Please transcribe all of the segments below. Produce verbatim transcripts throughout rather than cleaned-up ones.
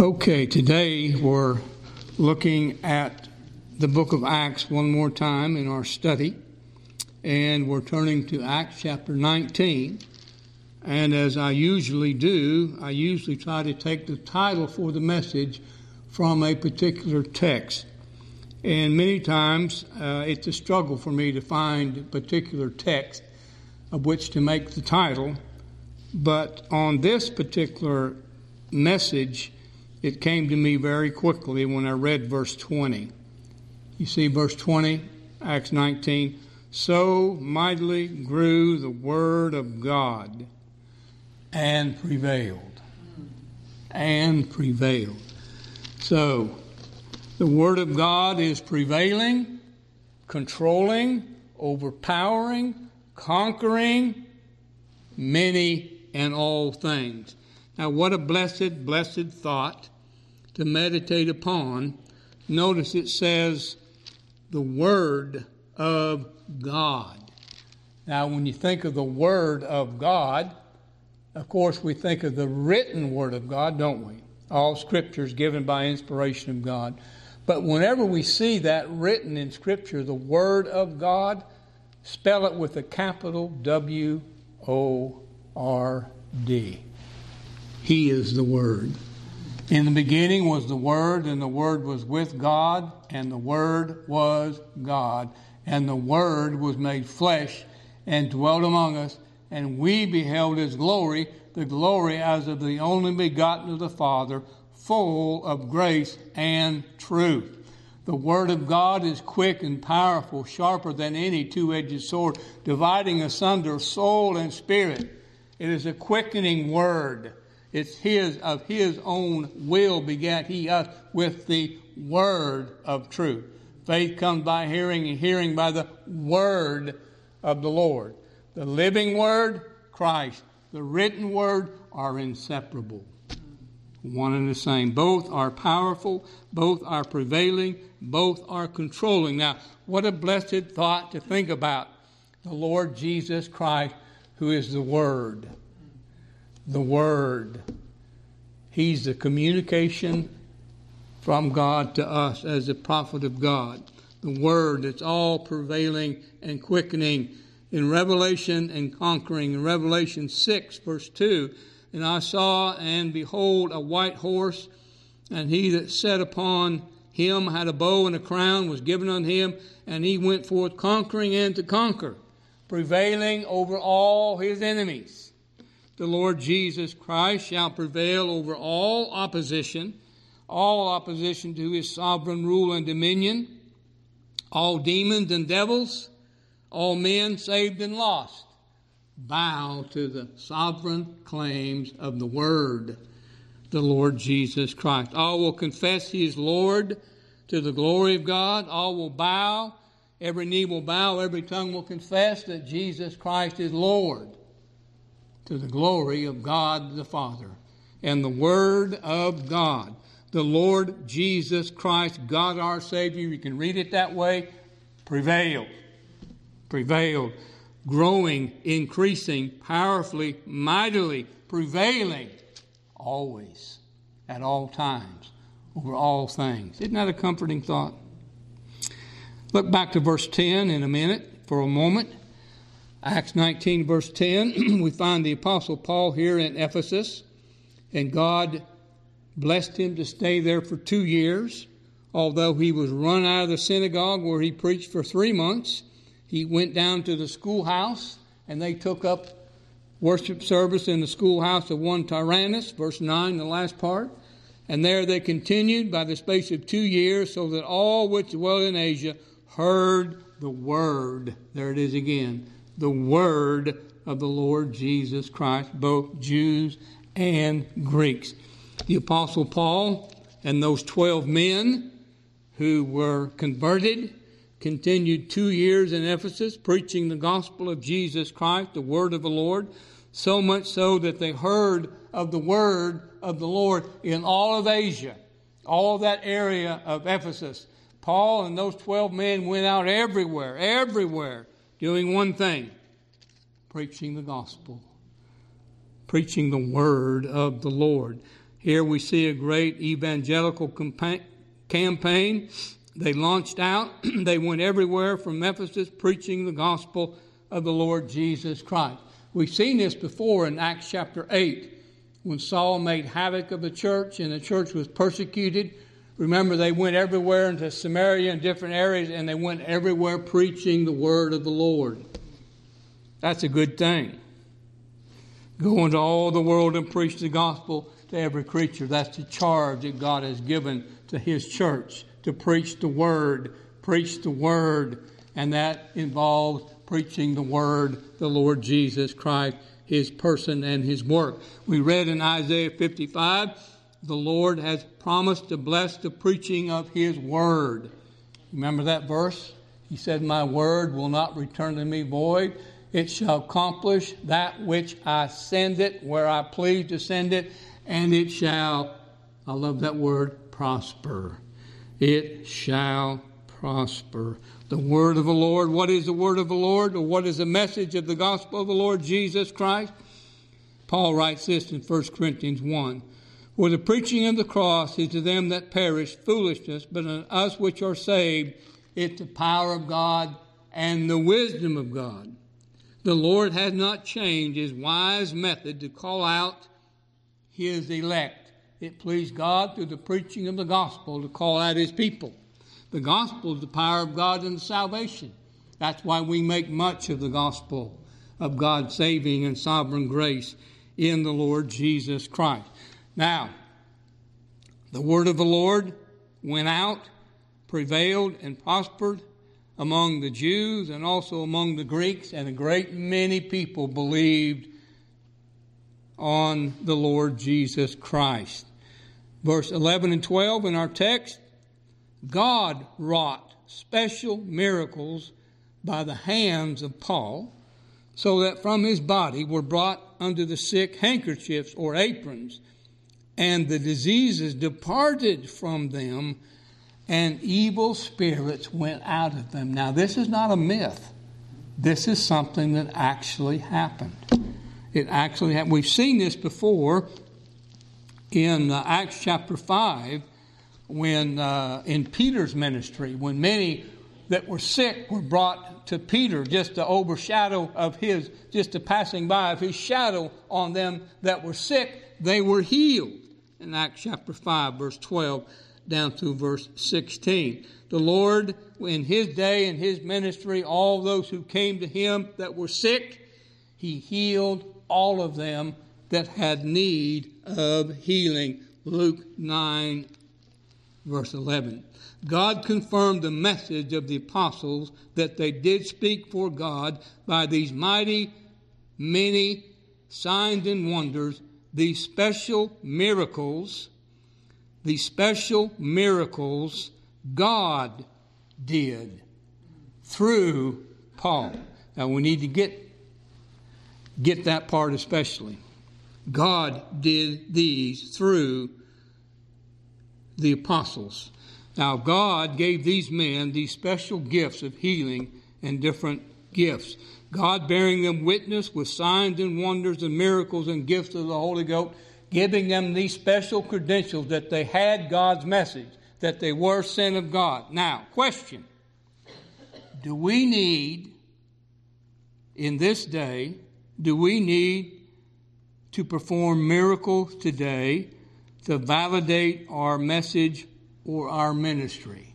Okay, today we're looking at the book of Acts one more time in our study, and we're turning to Acts chapter nineteen. And as I usually do, I usually try to take the title for the message from a particular text. And many times uh, it's a struggle for me to find a particular text of which to make the title. But on this particular message, it came to me very quickly when I read verse twenty. You see verse twenty, Acts nineteen. So mightily grew the word of God and prevailed. And prevailed. So the word of God is prevailing, controlling, overpowering, conquering many and all things. Now, what a blessed, blessed thought to meditate upon. Notice it says the Word of God. Now, when you think of the Word of God, of course, we think of the written Word of God, don't we? All Scripture is given by inspiration of God. But whenever we see that written in Scripture, the Word of God, spell it with a capital W O R D. He is the Word. In the beginning was the Word, and the Word was with God, and the Word was God. And the Word was made flesh and dwelt among us, and we beheld His glory, the glory as of the only begotten of the Father, full of grace and truth. The Word of God is quick and powerful, sharper than any two-edged sword, dividing asunder soul and spirit. It is a quickening Word. It's His, of His own will begat He us with the word of truth. Faith comes by hearing, and hearing by the word of the Lord. The living word, Christ. The written word are inseparable. One and the same. Both are powerful. Both are prevailing. Both are controlling. Now, what a blessed thought to think about. The Lord Jesus Christ, who is the Word. The Word. He's the communication from God to us as the prophet of God. The Word that's all prevailing and quickening in Revelation and conquering. In Revelation six, verse two, and I saw, and behold, a white horse, and he that sat upon him had a bow, and a crown was given unto him, and he went forth conquering and to conquer, prevailing over all his enemies. The Lord Jesus Christ shall prevail over all opposition, all opposition to His sovereign rule and dominion, all demons and devils, all men saved and lost, bow to the sovereign claims of the Word, the Lord Jesus Christ. All will confess He is Lord to the glory of God. All will bow. Every knee will bow. Every tongue will confess that Jesus Christ is Lord to the glory of God the Father. And the Word of God, the Lord Jesus Christ, God our Savior, you can read it that way, prevailed. Prevailed. Growing, increasing, powerfully, mightily, prevailing, always, at all times, over all things. Isn't that a comforting thought? Look back to verse ten in a minute, for a moment. Acts nineteen, verse ten, we find the Apostle Paul here in Ephesus, and God blessed him to stay there for two years. Although he was run out of the synagogue where he preached for three months, he went down to the schoolhouse, and they took up worship service in the schoolhouse of one Tyrannus, verse nine, the last part. And there they continued by the space of two years, so that all which dwell in Asia heard the word. There it is again. The word of the Lord Jesus Christ, both Jews and Greeks. The Apostle Paul and those twelve men who were converted continued two years in Ephesus preaching the gospel of Jesus Christ, the word of the Lord, so much so that they heard of the word of the Lord in all of Asia, all of that area of Ephesus. Paul and those twelve men went out everywhere, everywhere, doing one thing, preaching the gospel, preaching the word of the Lord. Here we see a great evangelical campa- campaign. They launched out. They went everywhere from Ephesus preaching the gospel of the Lord Jesus Christ. We've seen this before in Acts chapter eight, when Saul made havoc of the church and the church was persecuted. Remember, they went everywhere into Samaria and different areas, and they went everywhere preaching the word of the Lord. That's a good thing. Go into all the world and preach the gospel to every creature. That's the charge that God has given to His church, to preach the word, preach the word, and that involves preaching the word, the Lord Jesus Christ, His person and His work. We read in Isaiah fifty-five, the Lord has promised to bless the preaching of His word. Remember that verse? He said, my word will not return to me void. It shall accomplish that which I send it, where I please to send it, and it shall, I love that word, prosper. It shall prosper. The word of the Lord. What is the word of the Lord? Or what is the message of the gospel of the Lord Jesus Christ? Paul writes this in First Corinthians one. For the preaching of the cross is to them that perish foolishness, but unto us which are saved, it's the power of God and the wisdom of God. The Lord has not changed His wise method to call out His elect. It pleased God through the preaching of the gospel to call out His people. The gospel is the power of God and salvation. That's why we make much of the gospel of God's saving and sovereign grace in the Lord Jesus Christ. Now, the word of the Lord went out, prevailed, and prospered among the Jews and also among the Greeks, and a great many people believed on the Lord Jesus Christ. Verse eleven and twelve in our text, God wrought special miracles by the hands of Paul, so that from his body were brought unto the sick handkerchiefs or aprons, and the diseases departed from them, and evil spirits went out of them. Now, this is not a myth. This is something that actually happened. It actually happened. We've seen this before in uh, Acts chapter five, when uh, in Peter's ministry, when many that were sick were brought to Peter just to overshadow of his, just a passing by of his shadow on them that were sick, they were healed. In Acts chapter five, verse twelve down through verse sixteen. The Lord, in His day and His ministry, all those who came to Him that were sick, He healed all of them that had need of healing. Luke nine, verse eleven. God confirmed the message of the apostles that they did speak for God by these mighty, many signs and wonders, these special miracles, these special miracles God did through Paul. Now we need to get, get that part especially. God did these through the apostles. Now, God gave these men these special gifts of healing and different gifts. God bearing them witness with signs and wonders and miracles and gifts of the Holy Ghost, giving them these special credentials that they had God's message, that they were sent of God. Now, question. Do we need, in this day, do we need to perform miracles today to validate our message or our ministry?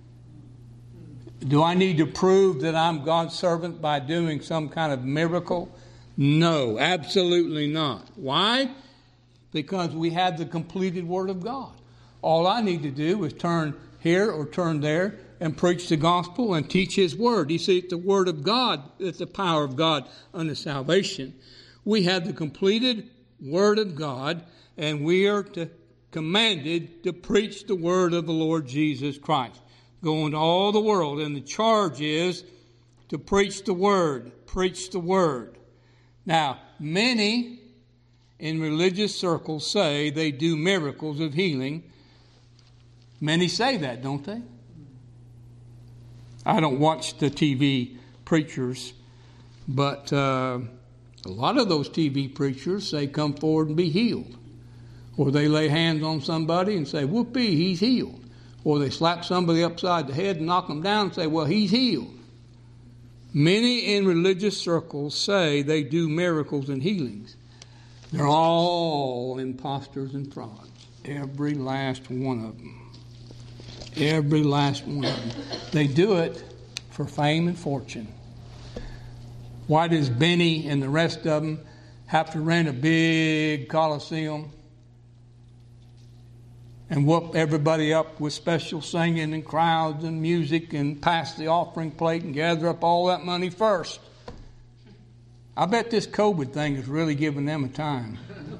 Do I need to prove that I'm God's servant by doing some kind of miracle? No, absolutely not. Why? Because we have the completed Word of God. All I need to do is turn here or turn there and preach the gospel and teach His Word. You see, it's the Word of God. It's the power of God unto salvation. We have the completed Word of God, and we are to commanded to preach the word of the Lord Jesus Christ. Go into all the world, and the charge is to preach the word. Preach the word. Now, many in religious circles say they do miracles of healing. Many say that, don't they? I don't watch the T V preachers, but uh, a lot of those T V preachers say come forward and be healed. Or they lay hands on somebody and say, whoopee, he's healed. Or they slap somebody upside the head and knock them down and say, well, he's healed. Many in religious circles say they do miracles and healings. They're all imposters and frauds. Every last one of them. Every last one of them. They do it for fame and fortune. Why does Benny and the rest of them have to rent a big coliseum and whoop everybody up with special singing and crowds and music and pass the offering plate and gather up all that money first? I bet this COVID thing is really giving them a time.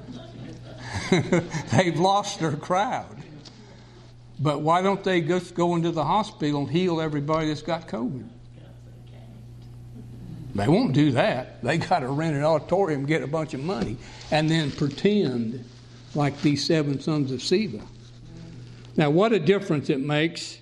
They've lost their crowd. But why don't they just go into the hospital and heal everybody that's got COVID? They won't do that. They got to rent an auditorium, get a bunch of money, and then pretend like these seven sons of Sceva. Now, what a difference it makes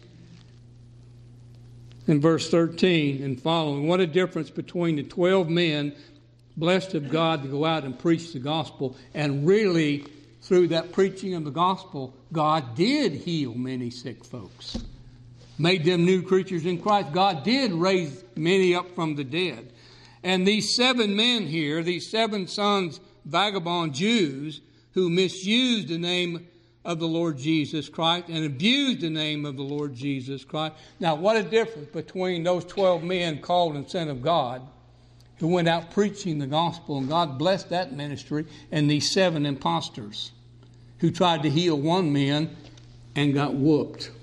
in verse thirteen and following. What a difference between the twelve men blessed of God to go out and preach the gospel, and really, through that preaching of the gospel, God did heal many sick folks, made them new creatures in Christ. God did raise many up from the dead. And these seven men here, these seven sons, vagabond Jews, who misused the name of the Lord Jesus Christ and abused the name of the Lord Jesus Christ. Now, what a difference between those twelve men called and sent of God, who went out preaching the gospel, and God blessed that ministry, and these seven imposters who tried to heal one man and got whooped.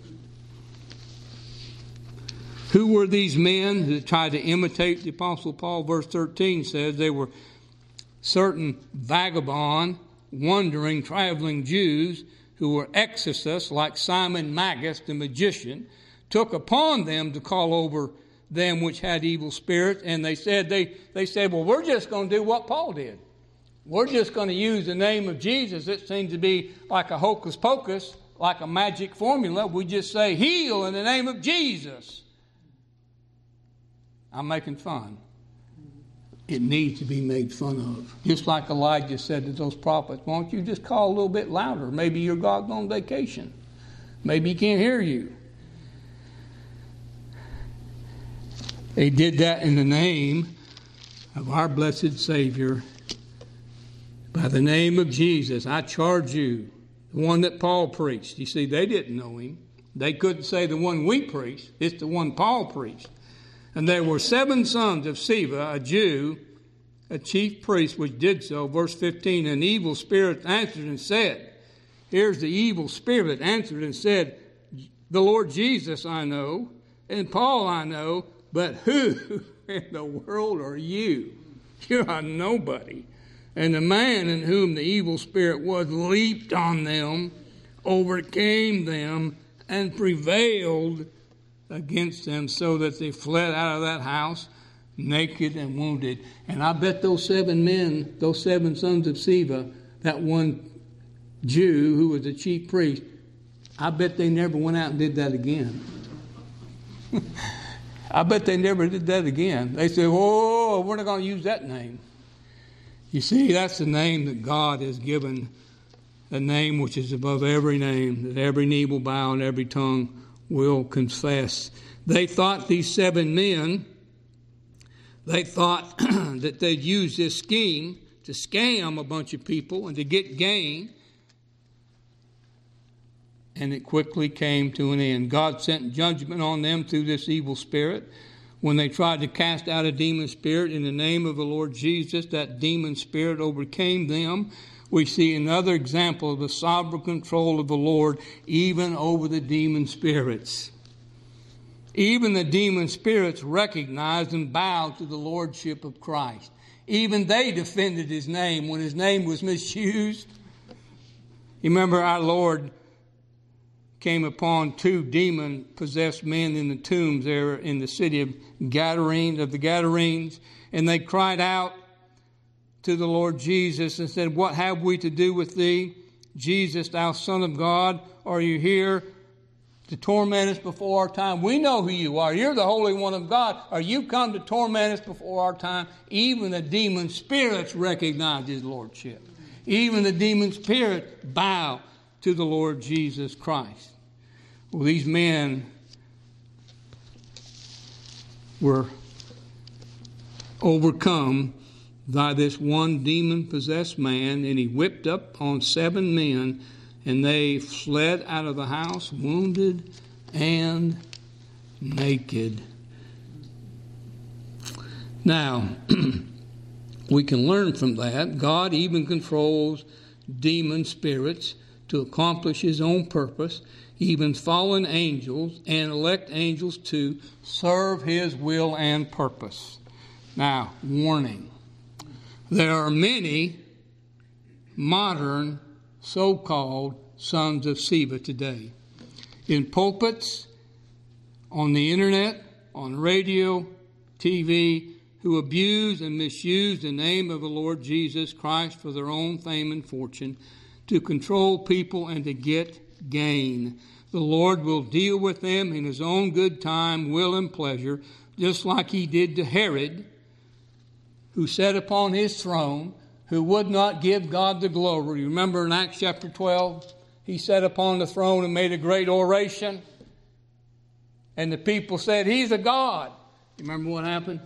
Who were these men who tried to imitate the Apostle Paul? Verse thirteen says they were certain vagabond, wandering, traveling Jews who were exorcists, like Simon Magus, the magician, took upon them to call over them which had evil spirits. And they said, they, they said, well, we're just going to do what Paul did. We're just going to use the name of Jesus. It seems to be like a hocus pocus, like a magic formula. We just say, heal in the name of Jesus. I'm making fun. It needs to be made fun of. Just like Elijah said to those prophets, why don't you just call a little bit louder? Maybe your God's on vacation. Maybe he can't hear you. They did that in the name of our blessed Savior. By the name of Jesus, I charge you, the one that Paul preached. You see, they didn't know him. They couldn't say the one we preached. It's the one Paul preached. And there were seven sons of Sceva, a Jew, a chief priest, which did so. Verse fifteen, an evil spirit answered and said, here's the evil spirit answered and said, the Lord Jesus I know, and Paul I know, but who in the world are you? You're a nobody. And the man in whom the evil spirit was leaped on them, overcame them, and prevailed against them, so that they fled out of that house naked and wounded. And I bet those seven men, those seven sons of Sceva, that one Jew who was the chief priest, I bet they never went out and did that again. I bet they never did that again. They said, oh, we're not going to use that name. You see, that's the name that God has given, a name which is above every name, that every knee will bow and every tongue will confess. They thought, these seven men, they thought that they'd use this scheme to scam a bunch of people and to get gain. And it quickly came to an end. God sent judgment on them through this evil spirit. When they tried to cast out a demon spirit in the name of the Lord Jesus, that demon spirit overcame them. We see another example of the sovereign control of the Lord even over the demon spirits. Even the demon spirits recognized and bowed to the lordship of Christ. Even they defended his name when his name was misused. You remember our Lord came upon two demon-possessed men in the tombs there in the city of Gadarene, of the Gadarenes, and they cried out to the Lord Jesus and said, what have we to do with thee, Jesus, thou Son of God? Are you here to torment us before our time? We know who you are. You're the Holy One of God. Are you come to torment us before our time? Even the demon spirits recognize his lordship. Even the demon spirit bow to the Lord Jesus Christ. Well, these men were overcome by this one demon-possessed man, and he whipped up on seven men, and they fled out of the house, wounded and naked. Now, we can learn from that. God even controls demon spirits to accomplish his own purpose, even fallen angels and elect angels to serve his will and purpose. Now, warning. There are many modern so-called sons of Sceva today. In pulpits, on the internet, on radio, T V, who abuse and misuse the name of the Lord Jesus Christ for their own fame and fortune, to control people and to get gain. The Lord will deal with them in his own good time, will, and pleasure, just like he did to Herod, who sat upon his throne, who would not give God the glory. You remember in Acts chapter twelve, he sat upon the throne and made a great oration, and the people said, he's a god. You remember what happened?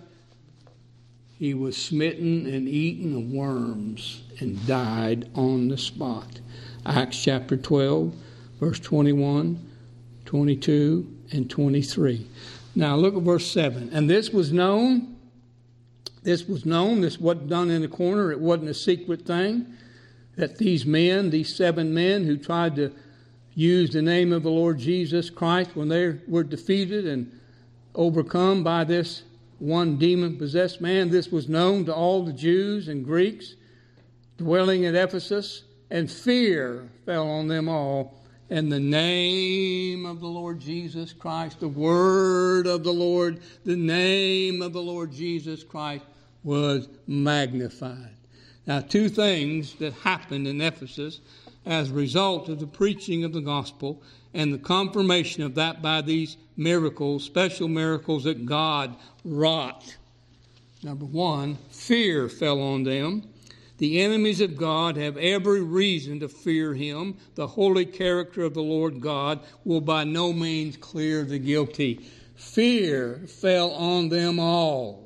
He was smitten and eaten of worms and died on the spot. Acts chapter twelve, verse twenty-one, twenty-two, and twenty-three. Now look at verse seven. And this was known, this was known, this wasn't done in a corner, it wasn't a secret thing, that these men, these seven men who tried to use the name of the Lord Jesus Christ when they were defeated and overcome by this one demon-possessed man, this was known to all the Jews and Greeks dwelling at Ephesus, and fear fell on them all. And the name of the Lord Jesus Christ, the word of the Lord, the name of the Lord Jesus Christ was magnified. Now, two things that happened in Ephesus as a result of the preaching of the gospel and the confirmation of that by these miracles, special miracles that God wrought. Number one, fear fell on them. The enemies of God have every reason to fear him. The holy character of the Lord God will by no means clear the guilty. Fear fell on them all.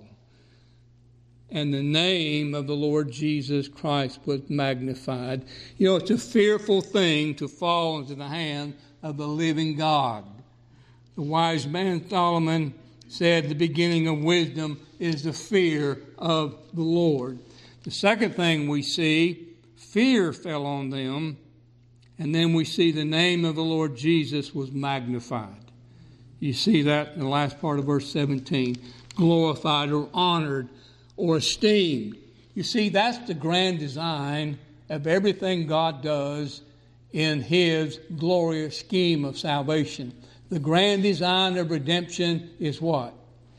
And the name of the Lord Jesus Christ was magnified. You know, it's a fearful thing to fall into the hand of the living God. The wise man Solomon said the beginning of wisdom is the fear of the Lord. The second thing we see, fear fell on them, and then we see the name of the Lord Jesus was magnified. You see that in the last part of verse seventeen, glorified or honored or esteemed. You see, that's the grand design of everything God does in his glorious scheme of salvation. The grand design of redemption is what?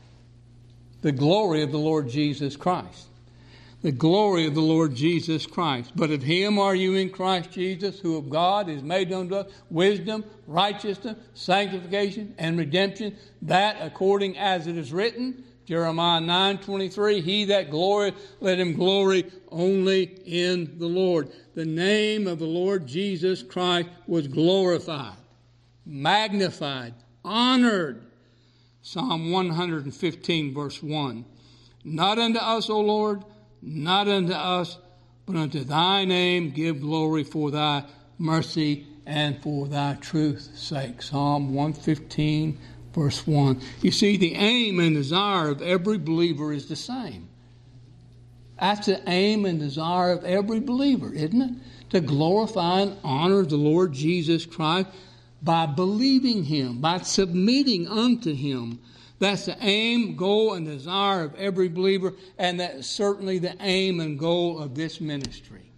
The glory of the Lord Jesus Christ. The glory of the Lord Jesus Christ. But of him are you in Christ Jesus, who of God is made unto us wisdom, righteousness, sanctification, and redemption, that according as it is written, Jeremiah nine twenty-three, he that glorieth, let him glory only in the Lord. The name of the Lord Jesus Christ was glorified, magnified, honored. Psalm one fifteen, verse one. Not unto us, O Lord, not unto us, but unto thy name give glory for thy mercy and for thy truth's sake. Psalm one fifteen, verse one. You see, the aim and desire of every believer is the same. That's the aim and desire of every believer, isn't it? To glorify and honor the Lord Jesus Christ by believing him, by submitting unto him. That's the aim, goal, and desire of every believer, and that's certainly the aim and goal of this ministry.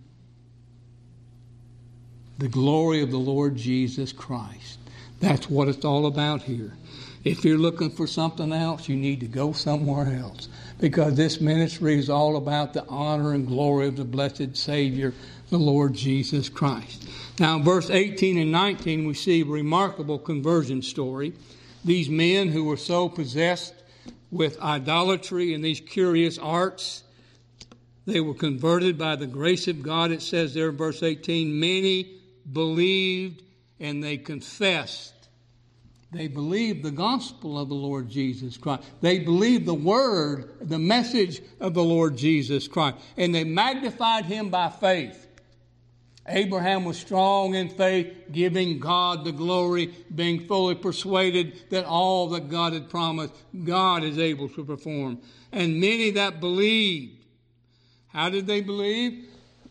The glory of the Lord Jesus Christ. That's what it's all about here. If you're looking for something else, you need to go somewhere else, because this ministry is all about the honor and glory of the blessed Savior, the Lord Jesus Christ. Now, in verse eighteen and nineteen, we see a remarkable conversion story. These men who were so possessed with idolatry and these curious arts, They were converted by the grace of God. It says there in verse eighteen, many believed and they confessed. They believed the gospel of the Lord Jesus Christ. They believed the word, the message of the Lord Jesus Christ. And they magnified him by faith. Abraham was strong in faith, giving God the glory, being fully persuaded that all that God had promised, God is able to perform. And many that believed. How did they believe?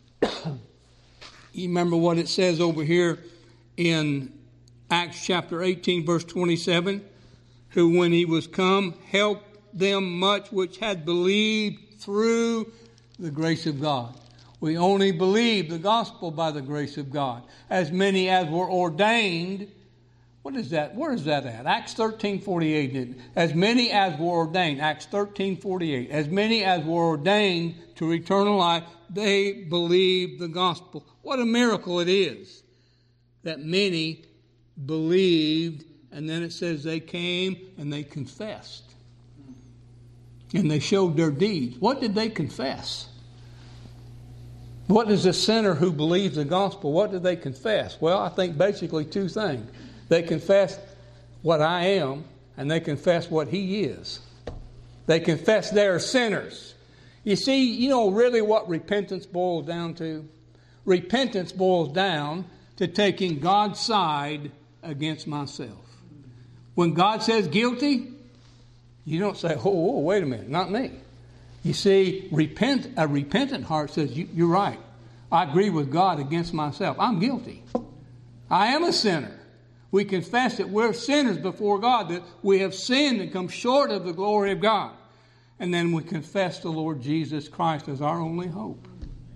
You remember what it says over here in Acts chapter eighteen, verse twenty-seven, who when he was come, helped them much which had believed through the grace of God. We only believe the gospel by the grace of God. As many as were ordained. What is that? Where is that at? Acts thirteen forty-eight. As many as were ordained. Acts thirteen forty-eight. As many as were ordained to eternal life, they believed the gospel. What a miracle it is that many believed, and then it says they came and they confessed. And they showed their deeds. What did they confess? What is a sinner who believes the gospel? What did they confess? Well, I think basically two things. They confess what I am, and they confess what he is. They confess they're sinners. You see, you know really what repentance boils down to? Repentance boils down to taking God's side against myself. When God says guilty, you don't say, oh, oh wait a minute, not me. You see, repent, a repentant heart says, you, you're right. I agree with God against myself. I'm guilty. I am a sinner. We confess that we're sinners before God, that we have sinned and come short of the glory of God. And then we confess the Lord Jesus Christ as our only hope.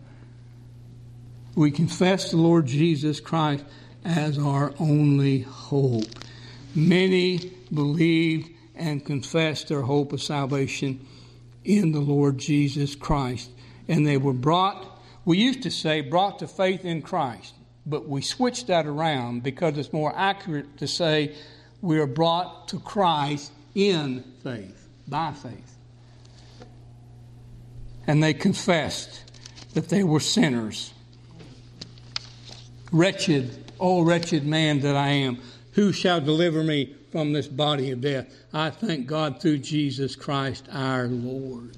We confess the Lord Jesus Christ as our only hope. Many believed and confessed their hope of salvation in the Lord Jesus Christ. And they were brought, we used to say, brought to faith in Christ. But we switched that around because it's more accurate to say we are brought to Christ in faith, by faith. And they confessed that they were sinners. Wretched, oh wretched man that I am, who shall deliver me from this body of death? I thank God through Jesus Christ our Lord.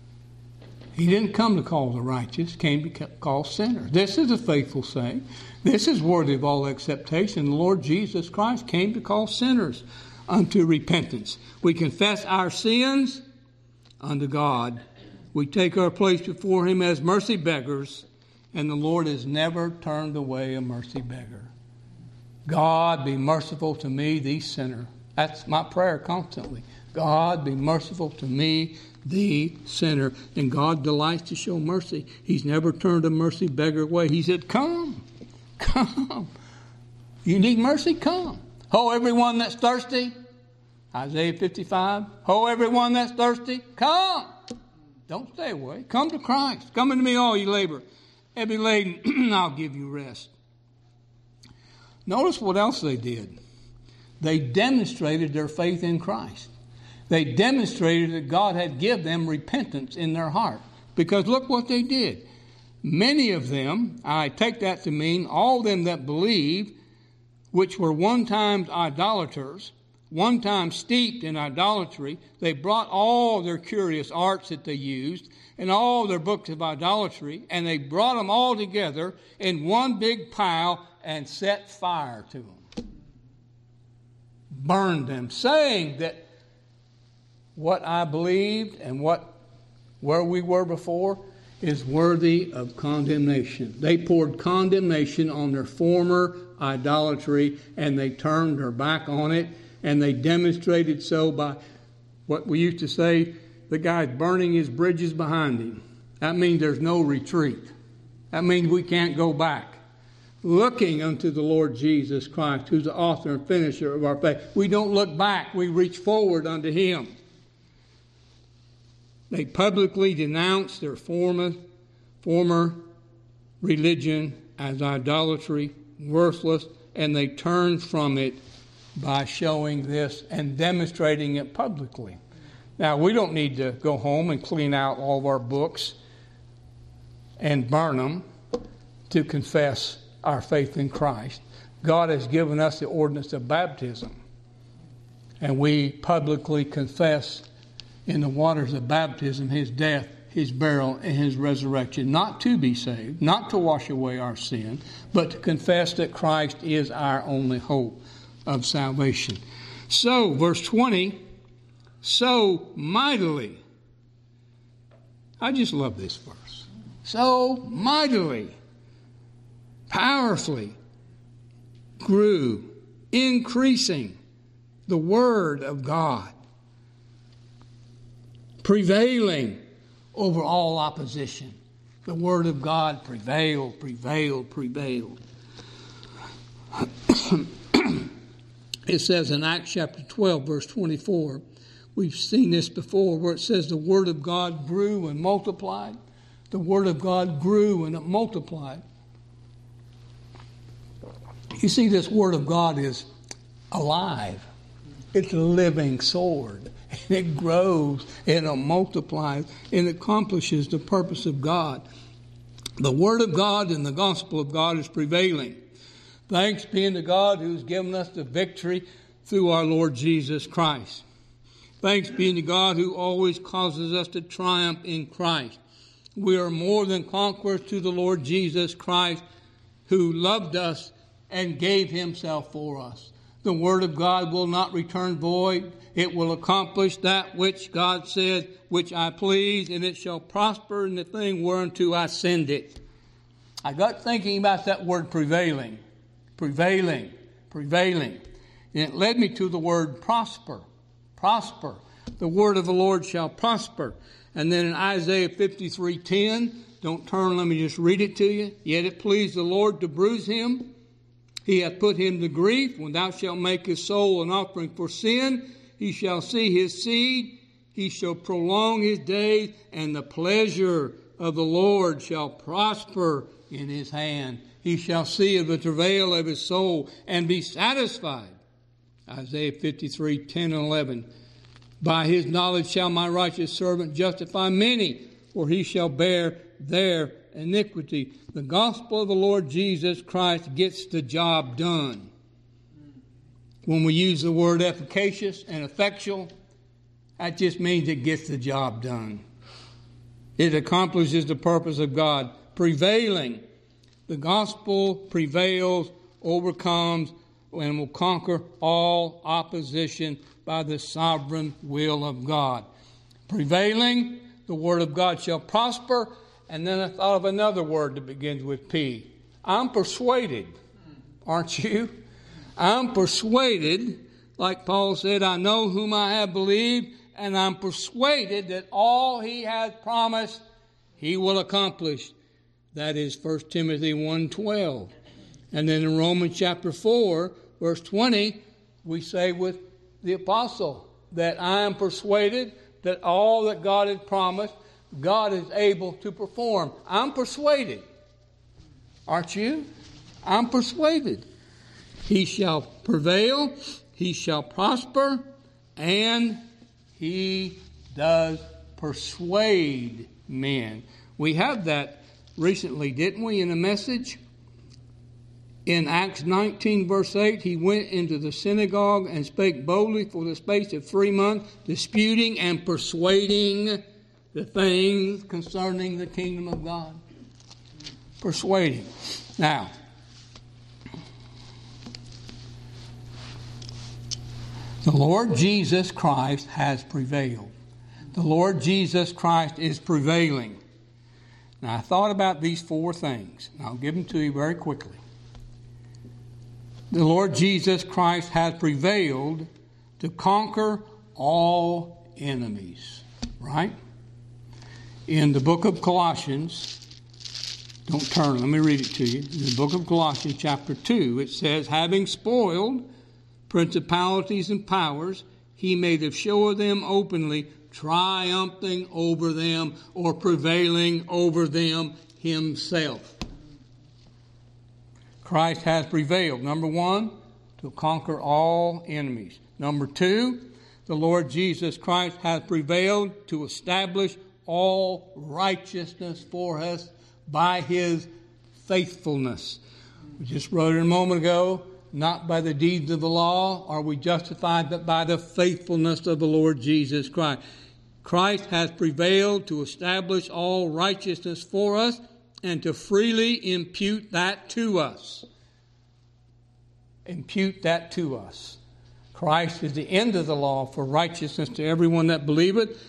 He didn't come to call the righteous, came to call sinners. This is a faithful saying. This is worthy of all acceptation. The Lord Jesus Christ came to call sinners unto repentance. We confess our sins unto God. We take our place before him as mercy beggars, and the Lord has never turned away a mercy beggar. God, be merciful to me, the sinner. That's my prayer constantly. God, be merciful to me, the sinner. And God delights to show mercy. He's never turned a mercy beggar away. He said, come, come. You need mercy? Come. Ho, everyone that's thirsty. Isaiah fifty-five. Ho, everyone that's thirsty. Come. Don't stay away. Come to Christ. Come unto me, all you labor, heavy laden, and I'll give you rest. Notice what else they did. They demonstrated their faith in Christ. They demonstrated that God had given them repentance in their heart. Because look what they did. Many of them, I take that to mean all them that believe, which were one time idolaters, one time steeped in idolatry, they brought all their curious arts that they used and all their books of idolatry, and they brought them all together in one big pile and set fire to them. Burned them, saying that what I believed and what where we were before is worthy of condemnation. They poured condemnation on their former idolatry, and they turned their back on it, and they demonstrated so by what we used to say, the guy's burning his bridges behind him. That means there's no retreat. That means we can't go back. Looking unto the Lord Jesus Christ, who's the author and finisher of our faith. We don't look back. We reach forward unto him. They publicly denounced their former, former religion as idolatry, worthless, and they turned from it by showing this and demonstrating it publicly. Now, we don't need to go home and clean out all of our books and Burnham to confess our faith in Christ. God has given us the ordinance of baptism, and we publicly confess in the waters of baptism His death, His burial, and His resurrection, not to be saved, not to wash away our sin, but to confess that Christ is our only hope of salvation. So, verse twenty, so mightily, I just love this verse, so mightily, powerfully grew, increasing the Word of God, prevailing over all opposition. The Word of God prevailed, prevailed, prevailed. It says in Acts chapter twelve, verse twenty-four, we've seen this before, where it says the Word of God grew and multiplied. The Word of God grew and it multiplied. You see, this Word of God is alive. It's a living sword. And it grows and it multiplies and accomplishes the purpose of God. The Word of God and the gospel of God is prevailing. Thanks be to God who's given us the victory through our Lord Jesus Christ. Thanks be to God who always causes us to triumph in Christ. We are more than conquerors to the Lord Jesus Christ, who loved us and gave Himself for us. The Word of God will not return void. It will accomplish that which God said, which I please, and it shall prosper in the thing whereunto I send it. I got thinking about that word prevailing, prevailing, prevailing. And it led me to the word prosper, prosper. The word of the Lord shall prosper. And then in Isaiah fifty-three ten, don't turn, let me just read it to you. Yet it pleased the Lord to bruise him. He hath put him to grief. When thou shalt make his soul an offering for sin, he shall see his seed. He shall prolong his days, and the pleasure of the Lord shall prosper in his hand. He shall see of the travail of his soul and be satisfied. Isaiah fifty-three ten and eleven. By his knowledge shall my righteous servant justify many, for he shall bear their iniquity. The gospel of the Lord Jesus Christ gets the job done. When we use the word efficacious and effectual, that just means it gets the job done. It accomplishes the purpose of God. Prevailing. The gospel prevails, overcomes, and will conquer all opposition by the sovereign will of God. Prevailing, the word of God shall prosper. And then I thought of another word that begins with P. I'm persuaded. Aren't you? I'm persuaded, like Paul said, I know whom I have believed, and I'm persuaded that all he has promised, he will accomplish. That is First Timothy one twelve. And then in Romans chapter four, verse twenty, we say with the apostle that I am persuaded that all that God has promised, God is able to perform. I'm persuaded. Aren't you? I'm persuaded. He shall prevail, he shall prosper, and he does persuade men. We have that recently, didn't we, in a message? In Acts nineteen, verse eight, he went into the synagogue and spake boldly for the space of three months, disputing and persuading the things concerning the kingdom of God. Persuading. Now, the Lord Jesus Christ has prevailed. The Lord Jesus Christ is prevailing. Now, I thought about these four things, and I'll give them to you very quickly. The Lord Jesus Christ has prevailed to conquer all enemies. Right? In the book of Colossians, don't turn, let me read it to you. In the book of Colossians chapter two, it says, having spoiled principalities and powers, he made a show of them openly, triumphing over them or prevailing over them himself. Christ has prevailed. Number one, to conquer all enemies. Number two, the Lord Jesus Christ has prevailed to establish all righteousness for us by his faithfulness. We just wrote it a moment ago. Not by the deeds of the law are we justified, but by the faithfulness of the Lord Jesus Christ. Christ has prevailed to establish all righteousness for us and to freely impute that to us. Impute that to us. Christ is the end of the law for righteousness to everyone that believeth.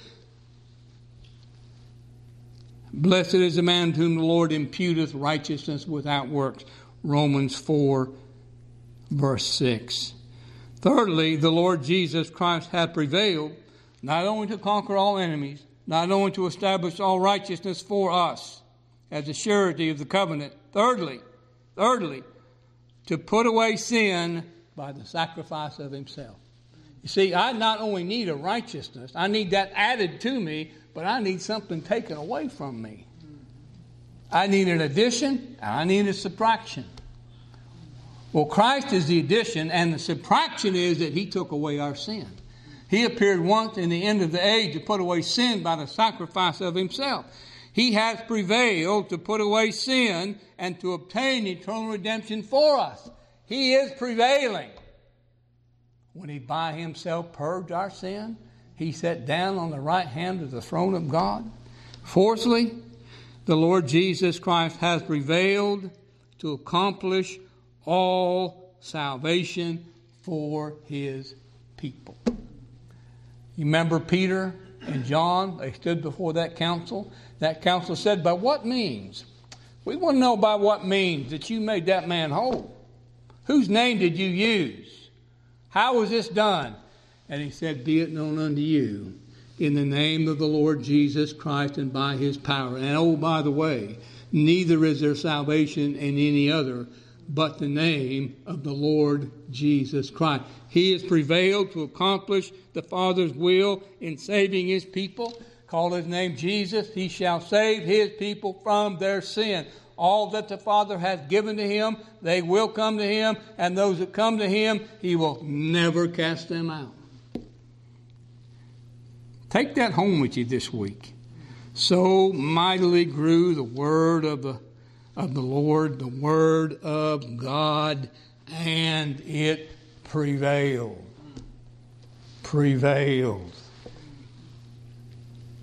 Blessed is the man to whom the Lord imputeth righteousness without works. Romans four, verse six. Thirdly, the Lord Jesus Christ hath prevailed not only to conquer all enemies, not only to establish all righteousness for us as a surety of the covenant. Thirdly, thirdly, to put away sin by the sacrifice of himself. You see, I not only need a righteousness, I need that added to me, but I need something taken away from me. I need an addition, and I need a subtraction. Well, Christ is the addition, and the subtraction is that he took away our sin. He appeared once in the end of the age to put away sin by the sacrifice of himself. He has prevailed to put away sin and to obtain eternal redemption for us. He is prevailing. When he by himself purged our sin, he sat down on the right hand of the throne of God. Fourthly, the Lord Jesus Christ has prevailed to accomplish all salvation for his people. You remember Peter and John? They stood before that council. That council said, by what means? We want to know by what means that you made that man whole. Whose name did you use? How was this done? And he said, be it known unto you, in the name of the Lord Jesus Christ and by his power. And oh, by the way, neither is there salvation in any other but the name of the Lord Jesus Christ. He has prevailed to accomplish the Father's will in saving his people. Call his name Jesus. He shall save his people from their sin. All that the Father has given to him, they will come to him. And those that come to him, he will never cast them out. Take that home with you this week. So mightily grew the word of the of the Lord, the word of God, and it prevailed. Prevailed.